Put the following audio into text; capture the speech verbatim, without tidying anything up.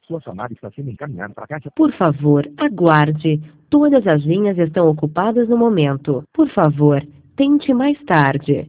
Sua chamada está sendo encaminhada para a caixa. Por favor, aguarde. Todas as linhas estão ocupadas no momento. Por favor, tente mais tarde.